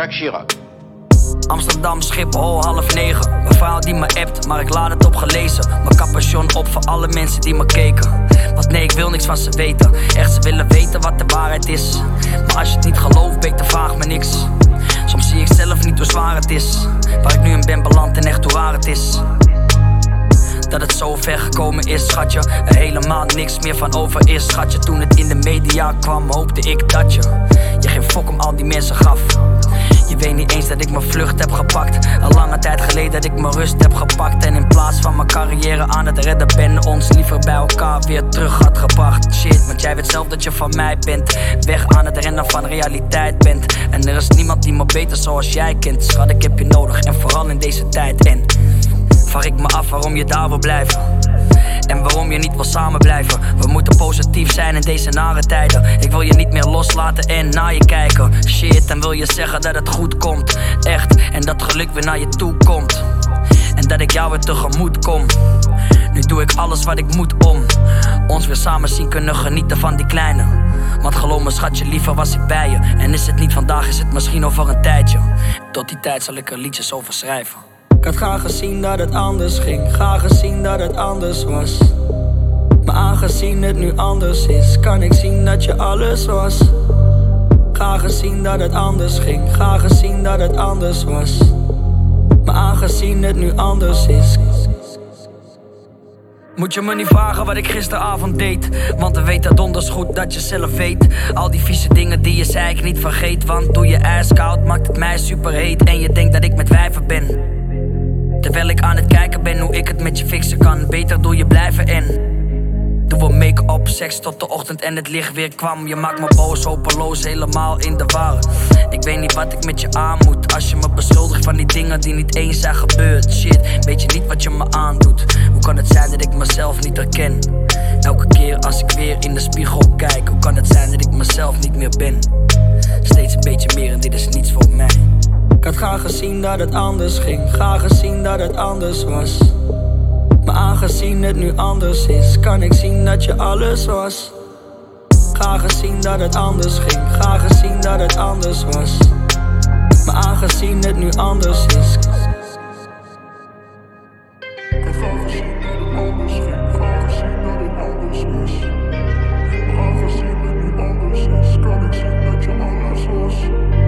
Jacques Chirac. Amsterdam, Schiphol, 8:30. Mijn vrouw die me appt, maar ik laat het op gelezen. Mijn capuchon op voor alle mensen die me keken. Want nee, ik wil niks van ze weten. Echt, ze willen weten wat de waarheid is. Maar als je het niet gelooft, beter vraag me niks. Soms zie ik zelf niet hoe zwaar het is. Waar ik nu in ben beland en echt hoe raar het is. Dat het zo ver gekomen is, schatje. Er helemaal niks meer van over is, schatje. Toen het in de media kwam, hoopte ik dat je geen fok om al die mensen gaf. Je weet niet eens dat ik mijn vlucht heb gepakt. Al lange tijd geleden dat ik mijn rust heb gepakt. En in plaats van mijn carrière aan het redden ben, ons liever bij elkaar weer terug had gebracht. Shit, want jij weet zelf dat je van mij bent. Weg aan het rennen van realiteit bent. En er is niemand die me beter zoals jij kent. Schat, ik heb je nodig en vooral in deze tijd. En vraag ik me af waarom je daar wil blijven. En waarom je niet wil samen blijven. We moeten positief zijn in deze nare tijden. Ik wil je niet meer loslaten en naar je kijken. Shit, dan wil je zeggen dat het goed komt. Echt, en dat geluk weer naar je toe komt. En dat ik jou weer tegemoet kom. Nu doe ik alles wat ik moet om ons weer samen zien kunnen genieten van die kleine. Want geloof me schatje, liever was ik bij je. En is het niet vandaag, is het misschien over een tijdje. Tot die tijd zal ik er liedjes over schrijven. Ik had graag gezien dat het anders ging, graag gezien dat het anders was. Maar aangezien het nu anders is, kan ik zien dat je alles was. Graag gezien dat het anders ging, graag gezien dat het anders was. Maar aangezien het nu anders is, moet je me niet vragen wat ik gisteravond deed. Want we weten donders goed dat je zelf weet. Al die vieze dingen die je zei ik niet vergeet. Want doe je ijskoud maakt het mij superheet. En je denkt dat ik met wijven ben. Terwijl ik aan het kijken ben hoe ik het met je fixen kan. Beter door je blijven en doen we make-up, seks tot de ochtend en het licht weer kwam. Je maakt me boos, hopeloos, helemaal in de war. Ik weet niet wat ik met je aan moet. Als je me beschuldigt van die dingen die niet eens zijn gebeurd. Shit, weet je niet wat je me aandoet. Hoe kan het zijn dat ik mezelf niet herken? Elke keer als ik weer in de spiegel kijk. Hoe kan het zijn dat ik mezelf niet meer ben? Steeds een beetje meer en dit is niets voor mij. Ik had graag gezien dat het anders ging, graag gezien dat het anders was. Maar aangezien het nu anders is, kan ik zien dat je alles was. Graag gezien dat het anders ging, graag gezien dat het anders was. Maar aangezien het nu anders is, Ik had graag gezien dat het anders ging, graag gezien dat het anders was. Maar aangezien het nu anders is, kan ik zien dat je alles was.